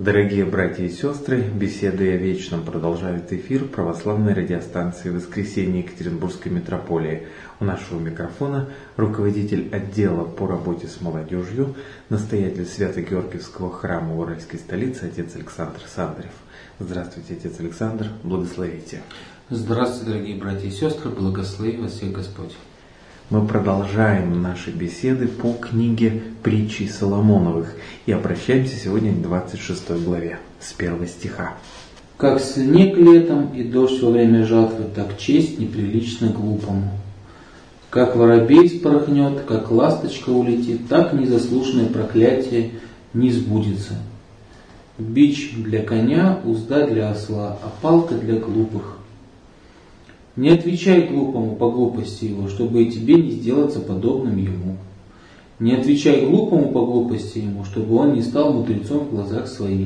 Дорогие братья и сестры, беседы о вечном продолжают эфир православной радиостанции «Воскресенье» Екатеринбургской митрополии. У нашего микрофона руководитель отдела по работе с молодежью, настоятель Свято-Георгиевского храма Уральской столицы, отец Александр Сандрев. Здравствуйте, отец Александр, благословите. Здравствуйте, дорогие братья и сестры, благослови вас всех Господь. Мы продолжаем наши беседы по книге «Притчи Соломоновых» и обращаемся сегодня к 26 главе, с 1 стиха. «Как снег летом и дождь во время жатвы, так честь неприлична глупому. Как воробей спорхнет, как ласточка улетит, так незаслуженное проклятие не сбудется. Бич для коня, узда для осла, а палка для глупых. Не отвечай глупому по глупости его, чтобы и тебе не сделаться подобным ему. Не отвечай глупому по глупости ему, чтобы он не стал мудрецом в глазах своих».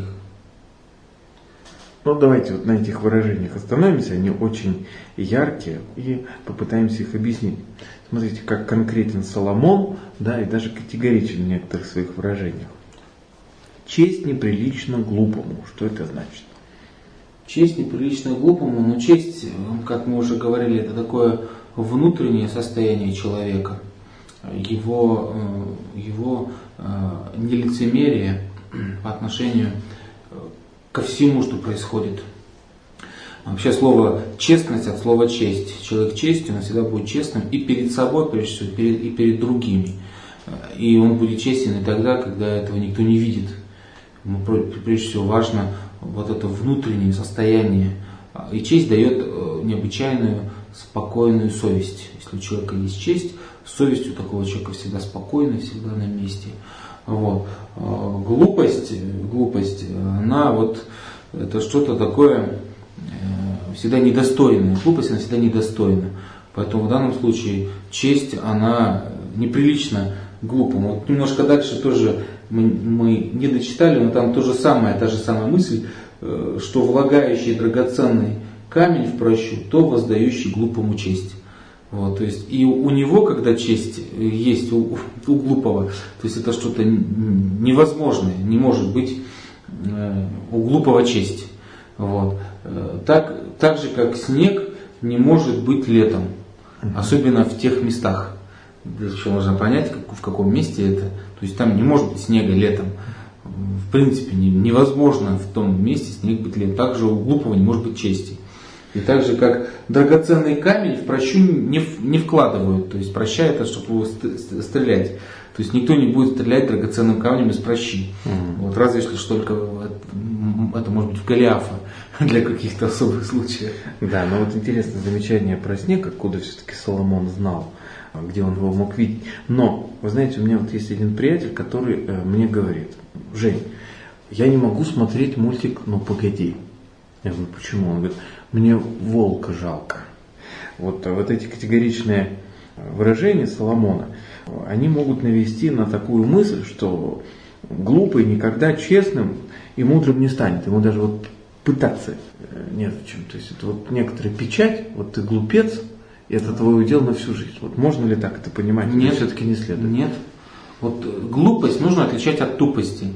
Давайте вот на этих выражениях остановимся, они очень яркие, и попытаемся их объяснить. Смотрите, как конкретен Соломон, и даже категоричен в некоторых своих выражениях. Честь неприлично глупому. Что это значит? Честь неприлично глупому, но честь, как мы уже говорили, это такое внутреннее состояние человека, его нелицемерие по отношению ко всему, что происходит. Вообще слово честность от слова честь. Человек честен, он всегда будет честным и перед собой, прежде всего, и перед другими. И он будет честен и тогда, когда этого никто не видит. Ему прежде всего важно вот это внутреннее состояние. И честь дает необычайную спокойную совесть. Если у человека есть честь, совесть у такого человека всегда спокойна, всегда на месте. Глупость, она это что-то такое всегда недостойное. Глупость, она всегда недостойна. Поэтому в данном случае честь, она неприлично глупому. Немножко дальше тоже мы не дочитали, но там та же самая мысль, что влагающий драгоценный камень в прощу, то воздающий глупому честь. То есть и у него, когда честь есть у глупого, то есть это что-то невозможное, не может быть у глупого честь. Так же, как снег не может быть летом, особенно в тех местах. Здесь еще можно понять, в каком месте это. То есть там не может быть снега летом. В принципе, невозможно в том месте снег быть летом. Также у глупого не может быть чести. И так же, как драгоценный камень в прощу не вкладывают. То есть проща это, чтобы его стрелять. То есть никто не будет стрелять драгоценным камнем из прощи. Разве что только это может быть в Голиафа для каких-то особых случаев. Да, но интересное замечание про снег, откуда все-таки Соломон знал, где он его мог видеть. Но, вы знаете, у меня есть один приятель, который мне говорит: Жень, я не могу смотреть мультик «Ну погоди». Я говорю: почему? Он говорит: мне волка жалко. Вот эти категоричные выражения Соломона, они могут навести на такую мысль, что глупый никогда честным и мудрым не станет. Ему даже пытаться незачем. То есть это некоторая печать, ты глупец, и это твой удел на всю жизнь. Можно ли так это понимать? Нет, все-таки не следует. Нет. Глупость нужно отличать от тупости.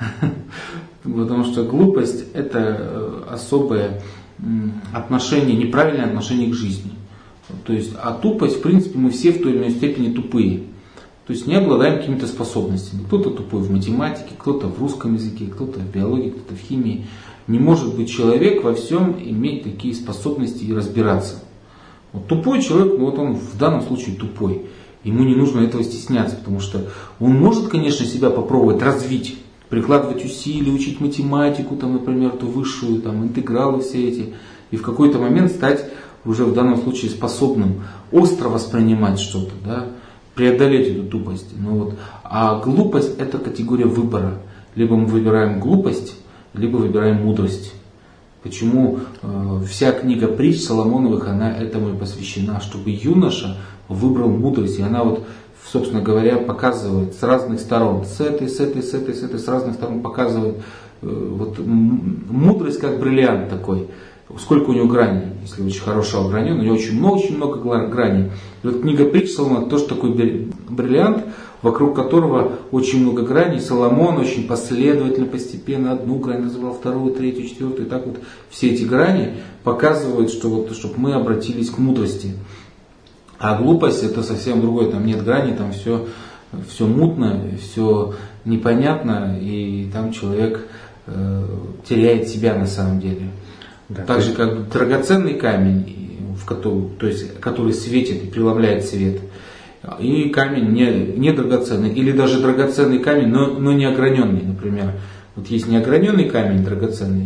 Потому что глупость – это особое отношение, неправильное отношение к жизни. То есть, а тупость, в принципе, мы все в той или иной степени тупые. То есть не обладаем какими-то способностями. Кто-то тупой в математике, кто-то в русском языке, кто-то в биологии, кто-то в химии. Не может быть человек во всем иметь такие способности и разбираться. Тупой человек, он в данном случае тупой. Ему не нужно этого стесняться, потому что он может, конечно, себя попробовать развить, прикладывать усилия, учить математику, например, ту высшую, интегралы все эти, и в какой-то момент стать уже в данном случае способным остро воспринимать что-то, преодолеть эту тупость. А глупость – это категория выбора. Либо мы выбираем глупость, либо выбираем мудрость. Почему вся книга притч Соломоновых, она этому и посвящена, чтобы юноша выбрал мудрость. И она собственно говоря, показывает с разных сторон, с этой, с разных сторон показывает мудрость как бриллиант такой. сколько у него граней, если очень хорошо огранен, у него очень много граней. И вот книга Притч Соломона тоже такой бриллиант, вокруг которого очень много граней. Соломон очень последовательно, постепенно одну грань развивал, вторую, третью, четвертую. И так вот все эти грани показывают, что вот, чтобы мы обратились к мудрости. А глупость это совсем другое, там нет грани, там все мутно, все непонятно, и там человек теряет себя на самом деле. Да, так же, как драгоценный камень, который светит и преломляет свет, и камень не драгоценный, или даже драгоценный камень, но не ограненный, например. Вот есть неограненный камень драгоценный,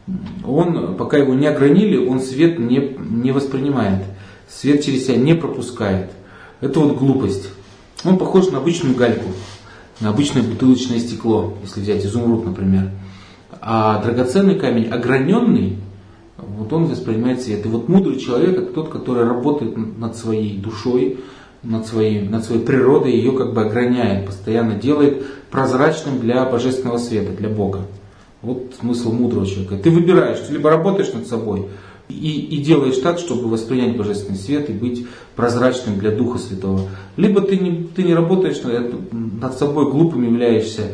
он, пока его не огранили, он свет не воспринимает, свет через себя не пропускает. Это вот глупость. Он похож на обычную гальку, на обычное бутылочное стекло, если взять изумруд, например. А драгоценный камень, ограненный, вот он воспринимает свет. И вот мудрый человек это тот, который работает над своей душой, над своей природой, ее как бы ограняет, постоянно делает прозрачным для божественного света, для Бога. Вот смысл мудрого человека. Ты выбираешь, ты либо работаешь над собой и делаешь так, чтобы воспринять божественный свет и быть прозрачным для Духа Святого. Либо ты не работаешь над собой, глупым являешься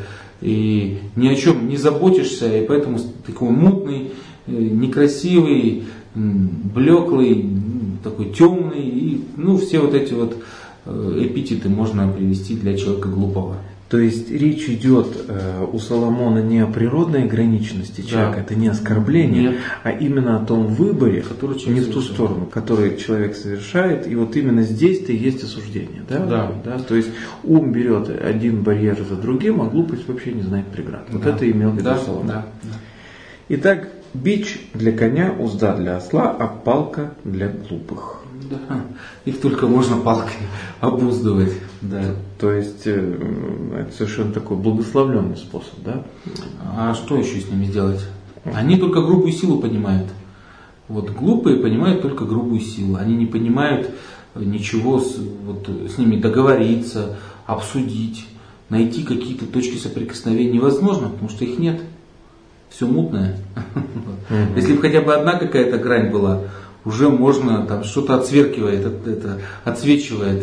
и ни о чем не заботишься, и поэтому такой мутный, некрасивый, блеклый, такой темный, и все вот эти вот эпитеты можно привести для человека глупого. То есть речь идет у Соломона не о природной ограниченности человека, да. Это не оскорбление, нет. А именно о том выборе, который не в ту сторону, который человек совершает, и вот именно здесь-то и есть осуждение. Да? Да. То есть ум берет один барьер за другим, а глупость вообще не знает преград. Вот это имел в виду Соломон. Да. Итак, бич для коня, узда для осла, а палка для глупых. Да, их только можно палкой обуздывать. Да. То есть это совершенно такой благословленный способ, да? А что еще с ними сделать? Они только грубую силу понимают. Вот глупые понимают только грубую силу. Они не понимают ничего, с ними договориться, обсудить, найти какие-то точки соприкосновения невозможно, потому что их нет. Все мутное. Если бы хотя бы одна какая-то грань была, уже можно, там что-то отсверкивает, отсвечивает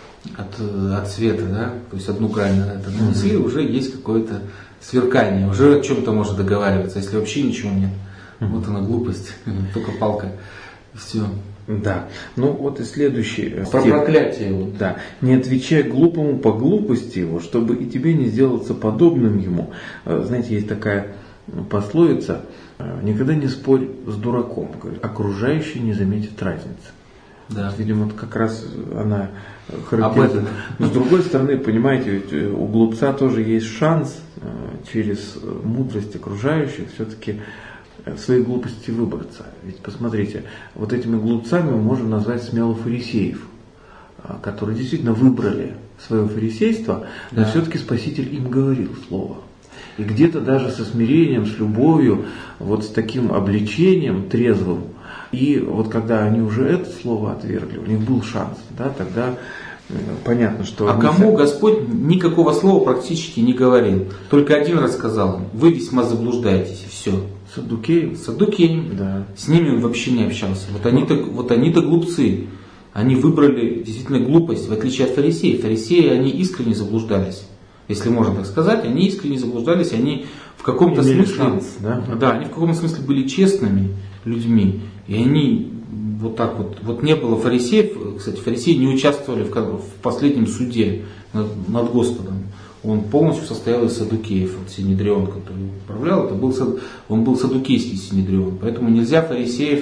от света, да? То есть одну грань нанесли, уже есть какое-то сверкание, уже о чем-то можно договариваться, если вообще ничего нет. Вот она глупость, только палка, все. Да, вот и следующий. Про проклятие его. Да, не отвечай глупому по глупости его, чтобы и тебе не сделаться подобным ему. Знаете, есть такая пословица: никогда не спорь с дураком, окружающий не заметит разницы. Да. Видимо, как раз она характеризует. Но с другой стороны, понимаете, ведь у глупца тоже есть шанс через мудрость окружающих все-таки своей глупости выбраться. Ведь посмотрите, вот этими глупцами мы можем назвать смело фарисеев, которые действительно выбрали свое фарисейство, но все-таки Спаситель им говорил слово. И где-то даже со смирением, с любовью, вот с таким обличением трезвым. И вот когда они уже это слово отвергли, у них был шанс, да, тогда понятно, что... А кому Господь никакого слова практически не говорил. Только один раз сказал им: вы весьма заблуждаетесь, и все. Саддукеям. Да. С ними он вообще не общался. Вот они-то глупцы. Они выбрали действительно глупость, в отличие от фарисеев. Фарисеи, они искренне заблуждались. Если можно так сказать, они искренне заблуждались, они в каком-то смысле, они в каком-то смысле были честными людьми, и они вот так вот не было фарисеев. Кстати, фарисеи не участвовали в последнем суде над Господом. Он полностью состоял из саддукеев. Синедрион, который управлял, он был саддукейский Синедрион. Поэтому нельзя фарисеев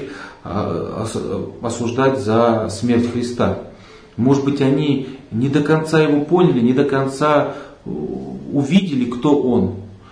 осуждать за смерть Христа. Может быть, они не до конца его поняли, не до конца увидели, кто он.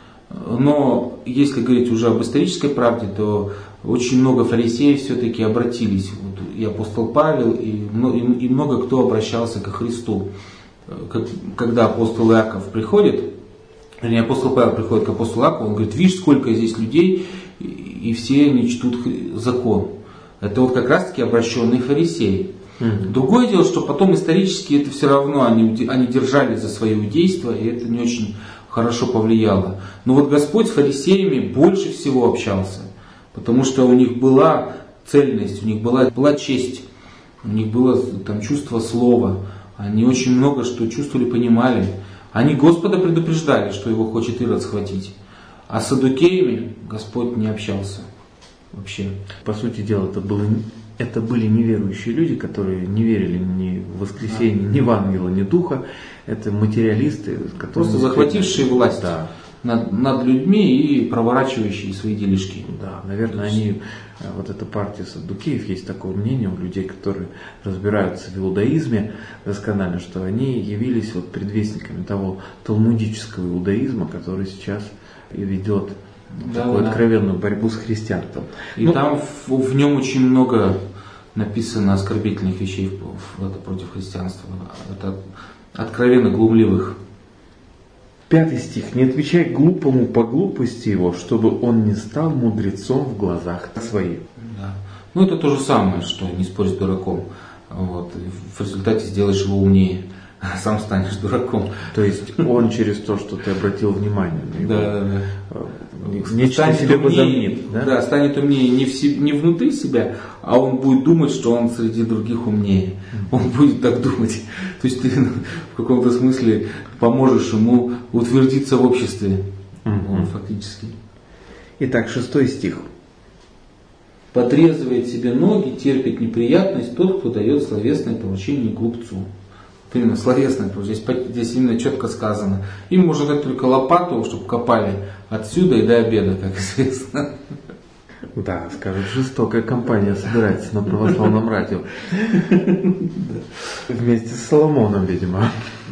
Но если говорить уже об исторической правде, то очень много фарисеев все-таки обратились. И апостол Павел, и много кто обращался ко Христу. Когда апостол Иаков приходит, апостол Павел приходит к апостолу Иакову, он говорит: видишь, сколько здесь людей, и все они чтут закон. Это вот как раз таки обращенные фарисеи. Другое дело, что потом исторически это все равно они держали за свое иудейство, и это не очень хорошо повлияло. Но вот Господь с фарисеями больше всего общался. Потому что у них была цельность, у них была честь, у них было там чувство слова. Они очень много что чувствовали, понимали. Они Господа предупреждали, что его хочет Ирод схватить. А с саддукеями Господь не общался вообще. По сути дела, это были неверующие люди, которые не верили ни в воскресенье, ни в ангела, ни духа. Это материалисты, которые... Просто захватившие власть, да, над людьми и проворачивающие свои делишки. Да, наверное, они, вот эта партия саддукеев, есть такое мнение у людей, которые разбираются в иудаизме досконально, что они явились вот предвестниками того талмудического иудаизма, который сейчас и ведет такую откровенную борьбу с христианством. И там в нем очень много написано оскорбительных вещей против христианства. Это откровенно глумливых. 5 стих. «Не отвечай глупому по глупости его, чтобы он не стал мудрецом в глазах своих». Да. Ну это то же самое, что не спорь с дураком. Вот. В результате сделаешь его умнее, а сам станешь дураком. То есть он через то, что ты обратил внимание на него, нечто станет себе умнее, возомнит. Да? Станет умнее не внутри себя, а он будет думать, что он среди других умнее. Он будет так думать. То есть ты в каком-то смысле поможешь ему утвердиться в обществе. Фактически. Итак, 6 стих. «Подрезывает себе ноги, терпит неприятность тот, кто дает словесное поручение глупцу». Вот именно словесное поручение. Здесь именно четко сказано. Им можно дать только лопату, чтобы копали отсюда и до обеда, как известно. Да, скажут, жестокая компания собирается на православном радио. Вместе с Соломоном, видимо.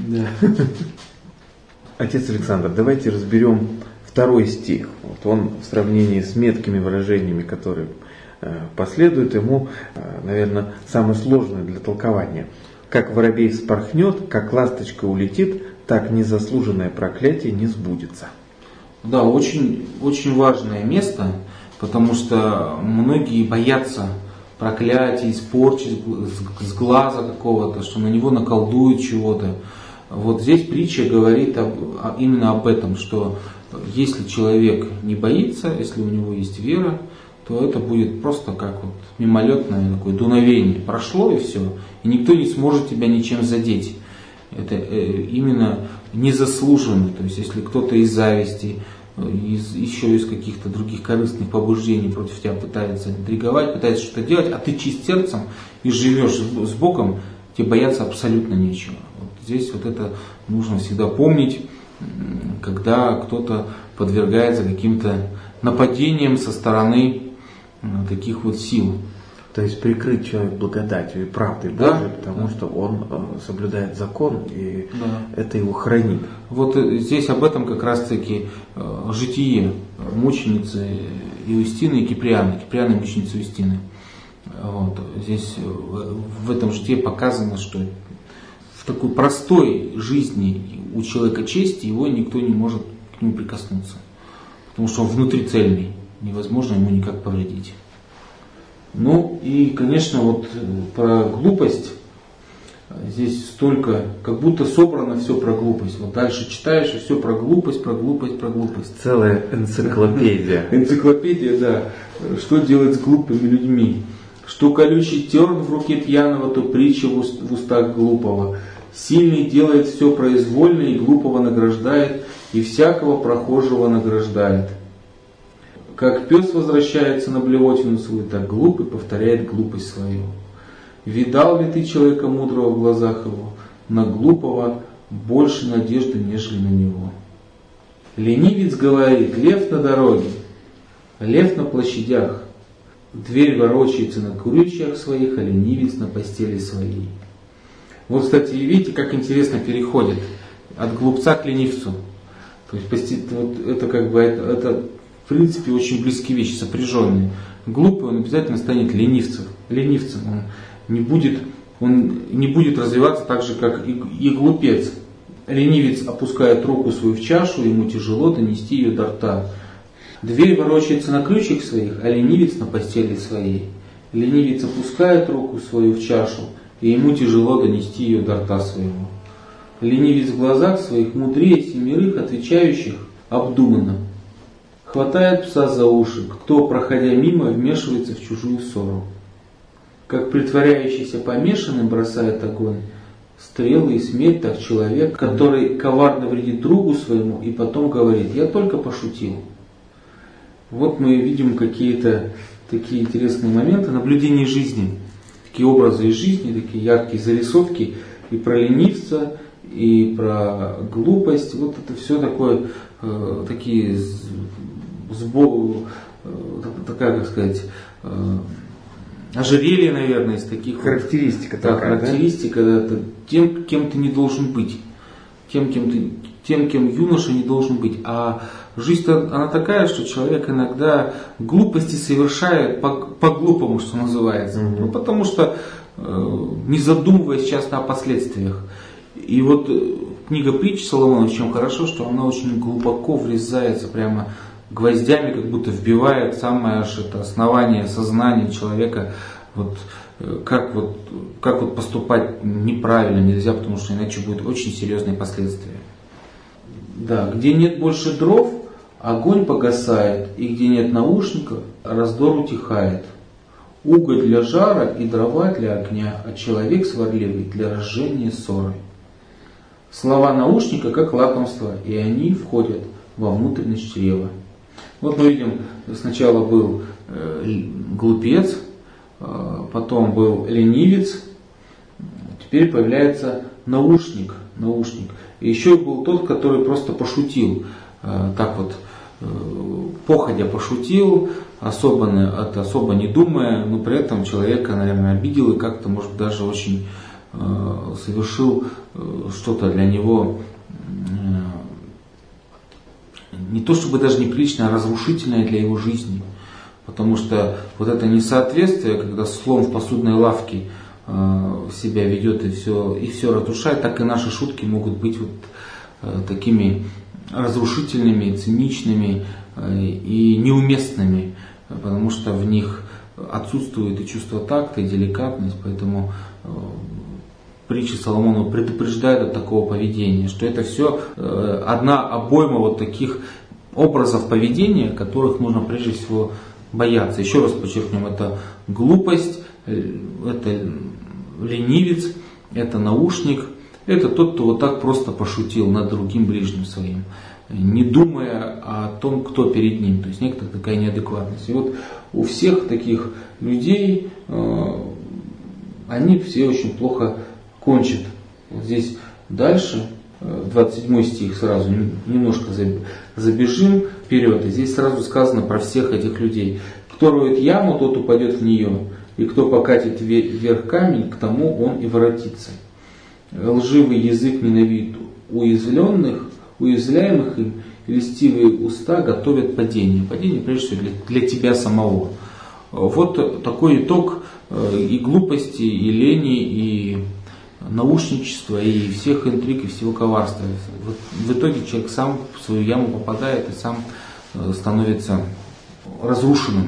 Отец Александр, давайте разберем 2 стих. Вот он в сравнении с меткими выражениями, которые последуют ему, наверное, самый сложный для толкования. «Как воробей вспорхнет, как ласточка улетит, так незаслуженное проклятие не сбудется». Да, очень, очень важное место, потому что многие боятся проклятия, испорчить с глаза какого-то, что на него наколдуют чего-то. Вот здесь притча говорит именно об этом, что если человек не боится, если у него есть вера, то это будет просто как вот мимолетное такое дуновение. Прошло и все, и никто не сможет тебя ничем задеть. Это именно незаслуженно. То есть если кто-то из зависти, еще из каких-то других корыстных побуждений против тебя пытается интриговать, пытается что-то делать, а ты чист сердцем и живешь с Богом, тебе бояться абсолютно нечего. Вот здесь вот это нужно всегда помнить, когда кто-то подвергается каким-то нападениям со стороны таких вот сил. То есть прикрыть человека благодатью и правдой Божией, потому что он соблюдает закон, и это его хранит. Вот здесь об этом как раз-таки житие мученицы Иустины и Киприаны мученицы Иустины. Вот. Здесь в этом житии показано, что в такой простой жизни у человека чести его никто не может к нему прикоснуться. Потому что он внутри цельный, невозможно ему никак повредить. Ну и, конечно, вот про глупость здесь столько, как будто собрано все про глупость. Вот дальше читаешь, и все про глупость, про глупость, про глупость. Целая энциклопедия. Энциклопедия, да. Что делать с глупыми людьми? Что колючий терн в руке пьяного, то притча в устах глупого. Сильный делает все произвольно, и глупого награждает, и всякого прохожего награждает. Как пес возвращается на блевотину свою, так глупый повторяет глупость свою. Видал ли ты человека мудрого в глазах его? На глупого больше надежды, нежели на него. Ленивец говорит: лев на дороге, лев на площадях. Дверь ворочается на крючьях своих, а ленивец на постели своей. Вот, кстати, видите, как интересно переходит от глупца к ленивцу. То есть вот это как бы это в принципе очень близкие вещи, сопряженные. Глупый, он обязательно станет ленивцем. Он не будет развиваться так же, как и глупец. Ленивец опускает руку свою в чашу, ему тяжело донести ее до рта. Дверь ворочается на ключах своих, а ленивец на постели своей. Ленивец опускает руку свою в чашу, и ему тяжело донести ее до рта своего. Ленивец в глазах своих мудрее семерых, отвечающих обдуманно. хватает пса за уши, кто, проходя мимо, вмешивается в чужую ссору. Как притворяющийся помешанным бросает огонь, стрелы и смерть, так человек, который коварно вредит другу своему и потом говорит: я только пошутил. Вот мы видим какие-то такие интересные моменты наблюдения жизни, такие образы из жизни, такие яркие зарисовки и про ленивца, и про глупость. Вот это все такое, такие такая, как сказать, ожерелье, наверное, из таких характеристика. Да, характеристика, да? Это тем, кем ты не должен быть, тем, кем юноша не должен быть. А жизнь-то она такая, что человек иногда глупости совершает по-глупому, что называется. Ну, потому что не задумываясь часто о последствиях. И вот книга притч Соломона, в чем хорошо, что она очень глубоко врезается, прямо гвоздями, как будто вбивает самое это основание сознания человека. Как поступать неправильно нельзя, потому что иначе будут очень серьезные последствия. Да, где нет больше дров, огонь погасает, и где нет наушников, раздор утихает. Уголь для жара и дрова для огня, а человек сварливый для разжения ссоры. Слова наушника как лакомство, и они входят во внутренность чрева. Вот мы видим, сначала был глупец, потом был ленивец, теперь появляется наушник. И еще был тот, который просто пошутил, так вот, походя пошутил, особо не думая, но при этом человека, наверное, обидел и как-то, может, даже очень совершил что-то для него не то чтобы даже неприличное, а разрушительное для его жизни. Потому что вот это несоответствие, когда слон в посудной лавке себя ведет и все разрушает, так и наши шутки могут быть вот такими разрушительными, циничными и неуместными, потому что в них отсутствует и чувство такта, и деликатность, поэтому притчи Соломона предупреждают от такого поведения, что это все одна обойма вот таких образов поведения, которых нужно прежде всего бояться. Еще раз подчеркнем, это глупость, это ленивец, это наушник, это тот, кто вот так просто пошутил над другим ближним своим, не думая о том, кто перед ним. То есть некоторая такая неадекватность. И вот у всех таких людей они все очень плохо кончат. Вот здесь дальше, 27 стих, сразу немножко забежим вперед. И здесь сразу сказано про всех этих людей. Кто роет яму, тот упадет в нее. И кто покатит вверх камень, к тому он и воротится. Лживый язык ненавидит уязвляемых им, и льстивые уста готовят падение. Падение, прежде всего, для тебя самого. Вот такой итог и глупости, и лени, и наушничества, и всех интриг, и всего коварства. Вот в итоге человек сам в свою яму попадает и сам становится разрушенным.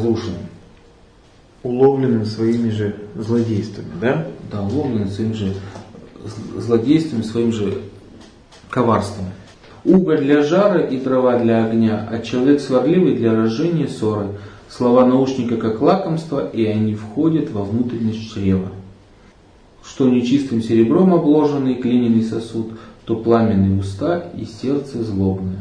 Уловленным своими же злодействами, да? Да, уловленным своим же злодейством, своим же коварством. Уголь для жара и дрова для огня, а человек сварливый для разжения ссоры. Слова наушника как лакомство, и они входят во внутренность чрева. Что нечистым серебром обложенный глиняный сосуд, то пламенные уста и сердце злобное.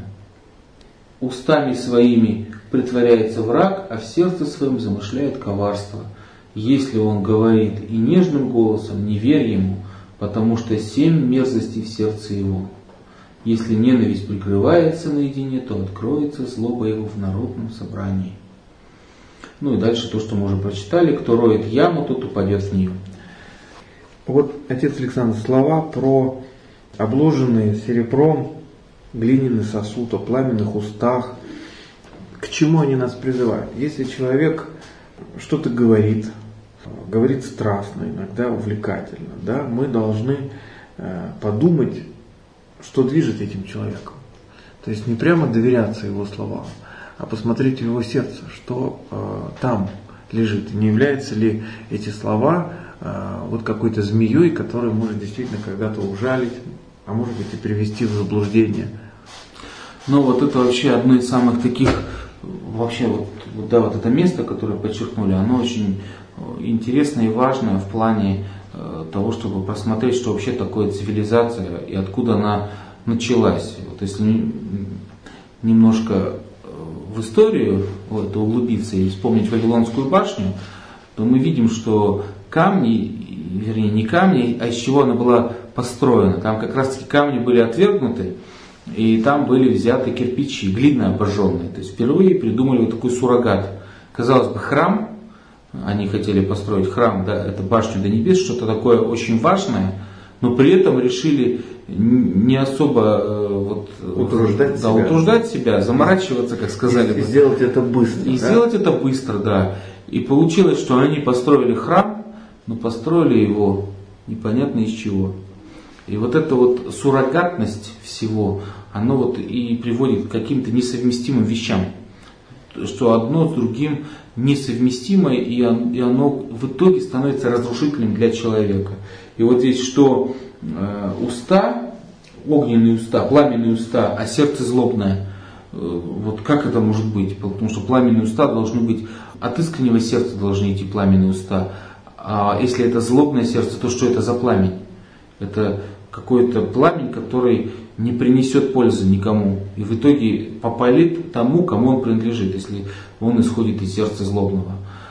Устами своими притворяется враг, а в сердце своем замышляет коварство. Если он говорит и нежным голосом, не верь ему, потому что 7 мерзостей в сердце его. Если ненависть прикрывается наедине, то откроется злоба его в народном собрании. Ну и дальше то, что мы уже прочитали. Кто роет яму, тот упадет в нее. Вот, отец Александр, слова про обложенные серебром глиняный сосуд, о пламенных устах. К чему они нас призывают? Если человек что-то говорит страстно, иногда увлекательно, да, мы должны подумать, что движет этим человеком. То есть не прямо доверяться его словам, а посмотреть в его сердце, что там лежит. Не являются ли эти слова вот какой-то змеей, которая может действительно когда-то ужалить, а может быть и привести в заблуждение. Ну вот это вообще одно из самых таких вообще вот это место, которое подчеркнули, оно очень интересное и важное в плане того, чтобы посмотреть, что вообще такое цивилизация и откуда она началась. Вот если немножко в историю углубиться и вспомнить Вавилонскую башню, то мы видим, что камни, вернее не камни, а из чего она была построена. Там как раз таки камни были отвергнуты, и там были взяты кирпичи, глина обожженная. То есть впервые придумали вот такой суррогат. Казалось бы, храм, они хотели построить храм, да, это башню до небес, что-то такое очень важное, но при этом решили не особо утруждать себя, заморачиваться, как сказали бы. И сделать это быстро. Сделать это быстро, да. И получилось, что они построили храм, но построили его непонятно из чего. И вот эта вот суррогатность всего, оно вот и приводит к каким-то несовместимым вещам. Что одно с другим несовместимо, и оно в итоге становится разрушительным для человека. И вот здесь что уста, огненные уста, пламенные уста, а сердце злобное. Вот как это может быть? Потому что пламенные уста должны быть, от искреннего сердца должны идти пламенные уста. А если это злобное сердце, то что это за пламень? Это какой-то пламень, который не принесет пользы никому. И в итоге попалит тому, кому он принадлежит, если он исходит из сердца злобного.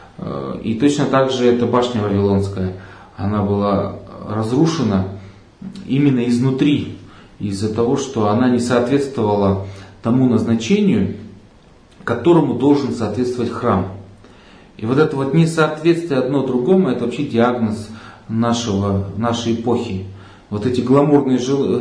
И точно так же эта башня Вавилонская, она была разрушена именно изнутри, из-за того, что она не соответствовала тому назначению, которому должен соответствовать храм. И вот это вот несоответствие одно другому, это вообще диагноз нашей эпохи. Вот эти гламурные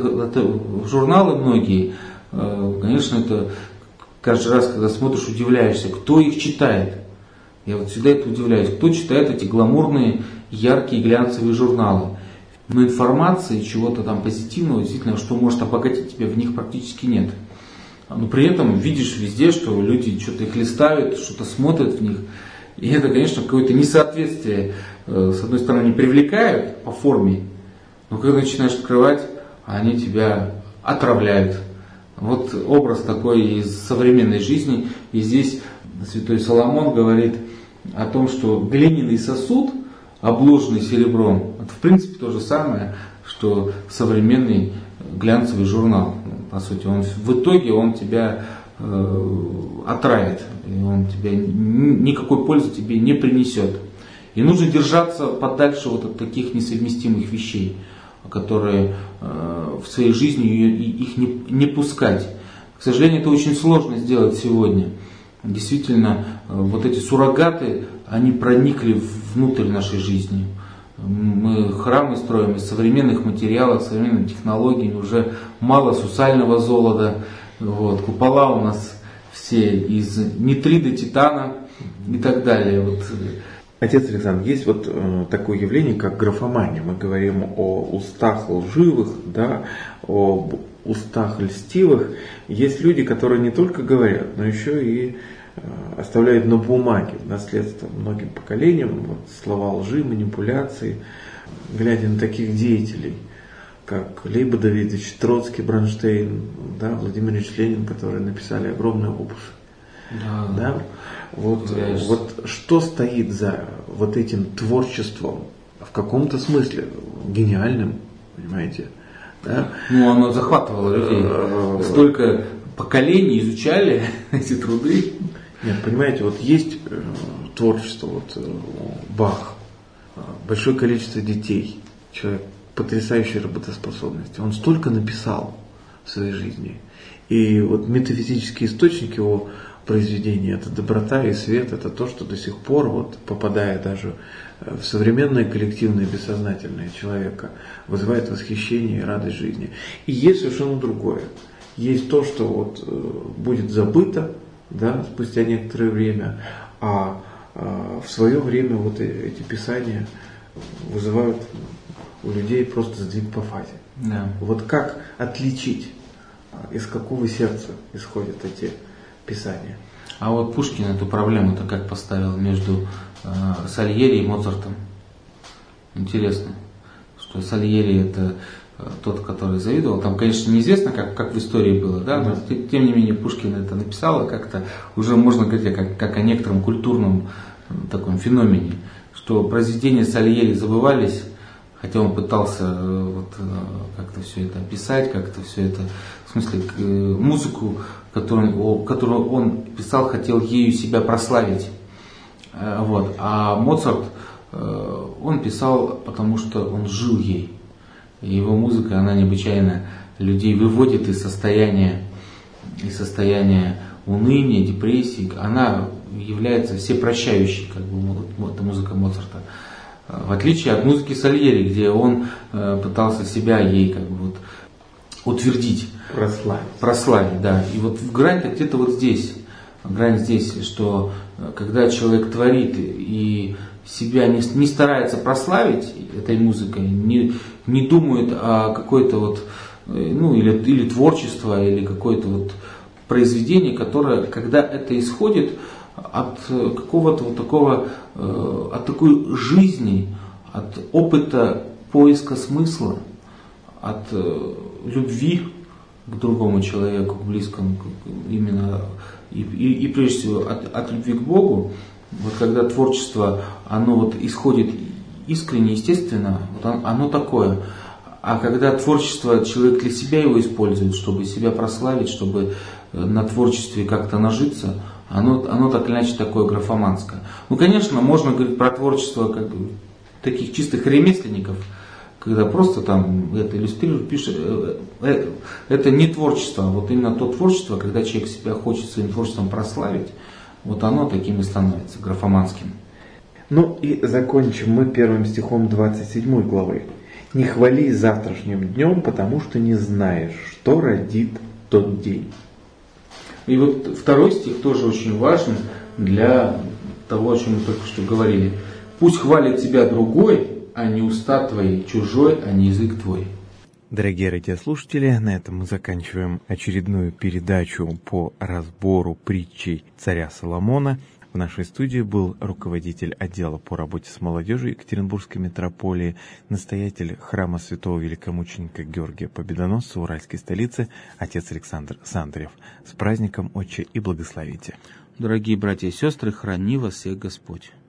журналы многие, конечно, это каждый раз, когда смотришь, удивляешься, кто их читает. Я вот всегда это удивляюсь, кто читает эти гламурные, яркие, глянцевые журналы. Но информации, чего-то там позитивного, действительно, что может обогатить тебя, в них практически нет. Но при этом видишь везде, что люди что-то их листают, что-то смотрят в них. И это, конечно, какое-то несоответствие. С одной стороны, они привлекают по форме, но когда начинаешь открывать, они тебя отравляют. Вот образ такой из современной жизни. И здесь святой Соломон говорит о том, что глиняный сосуд, обложенный серебром, это в принципе то же самое, что современный глянцевый журнал. По сути, в итоге он тебя отравит, и он никакой пользы тебе не принесет. И нужно держаться подальше вот от таких несовместимых вещей, которые в своей жизни их не пускать. К сожалению, это очень сложно сделать сегодня. Действительно, вот эти суррогаты, они проникли внутрь нашей жизни. Мы храмы строим из современных материалов, современных технологий, уже мало сусального золота. Вот, купола у нас все из нитрида, титана и так далее. Вот. Отец Александр, есть вот такое явление, как графомания. Мы говорим о устах лживых, да, об устах льстивых. Есть люди, которые не только говорят, но еще и оставляют на бумаге наследство многим поколениям вот, слова лжи, манипуляции. Глядя на таких деятелей, как Лейба Давидович, Троцкий, Бронштейн, да, Владимир Ильич Ленин, которые написали огромные опусы. Да. Вот что стоит за вот этим творчеством, в каком-то смысле гениальным, понимаете? Да? Ну, оно захватывало людей. Столько поколений изучали эти труды. Нет, понимаете, вот есть творчество, вот Бах, большое количество детей, человек потрясающей работоспособности. Он столько написал в своей жизни. И вот метафизический источник его произведения, это доброта и свет, это то, что до сих пор, вот, попадая даже в современное коллективное бессознательное человека, вызывает восхищение и радость жизни. И есть совершенно другое. Есть то, что вот будет забыто, да, спустя некоторое время, а в свое время вот эти писания вызывают у людей просто сдвиг по фазе. Да. Вот как отличить, из какого сердца исходят эти писания? А вот Пушкин эту проблему-то как поставил между Сальери и Моцартом? Интересно, что Сальери это тот, который завидовал. Там, конечно, неизвестно, как в истории было, да, но тем не менее Пушкин это написал, и как-то уже можно говорить как о некотором культурном таком феномене, что произведения Сальери забывались, хотя он пытался как-то все это описать, как-то все это, в смысле, музыку, которую он писал, хотел ею себя прославить. Вот. А Моцарт, он писал, потому что он жил ей. И его музыка, она необычайно людей выводит из состояния уныния, депрессии. Она является всепрощающей, как бы, это музыка Моцарта. В отличие от музыки Сальери, где он пытался себя ей как бы вот утвердить. Прославить, да. И вот грань-то где-то вот здесь. Грань здесь, что когда человек творит и себя не старается прославить этой музыкой, не думает о какой-то вот, или творчество, или какое-то вот произведение, которое, когда это исходит от какого-то вот такого, от такой жизни, от опыта поиска смысла, от любви к другому человеку, к близкому, именно и прежде всего от любви к Богу, вот когда творчество, оно вот исходит искренне, естественно, вот оно такое. А когда творчество, человек для себя его использует, чтобы себя прославить, чтобы на творчестве как-то нажиться, оно так или иначе такое графоманское. Ну, конечно, можно говорить про творчество как таких чистых ремесленников, когда просто там это иллюстрирует, пишет, это не творчество, а вот именно то творчество, когда человек себя хочет своим творчеством прославить, вот оно таким и становится, графоманским. Ну и закончим мы первым стихом 27 главы. «Не хвались завтрашним днем, потому что не знаешь, что родит тот день». И вот второй стих тоже очень важен для того, о чем мы только что говорили. «Пусть хвалит тебя другой, а не уста твои, чужой, а не язык твой». Дорогие радиослушатели, на этом мы заканчиваем очередную передачу по разбору притчей царя Соломона. В нашей студии был руководитель отдела по работе с молодежью Екатеринбургской митрополии, настоятель храма святого великомученика Георгия Победоносца уральской столицы, отец Александр Сандрев. С праздником, Отче, и благословите. Дорогие братья и сестры, храни вас всех Господь.